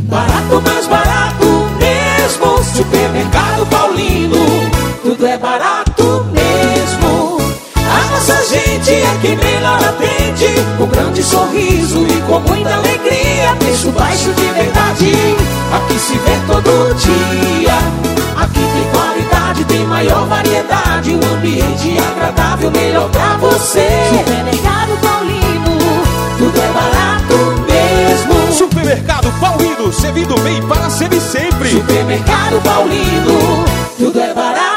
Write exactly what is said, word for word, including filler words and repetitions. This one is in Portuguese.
barato, mais barato mesmo. Supermercado Paulino, tudo é barato mesmo. A nossa gente é quem melhor atende, com grande sorriso e com muita alegria. Preço baixo de verdade, aqui se vê todo dia. Aqui tem qualidade, tem maior variedade, um ambiente agradável, melhor pra você. Supermercado Paulino, tudo é barato mesmo. Supermercado Paulino, servindo bem para sempre sempre. Supermercado Paulino, tudo é barato.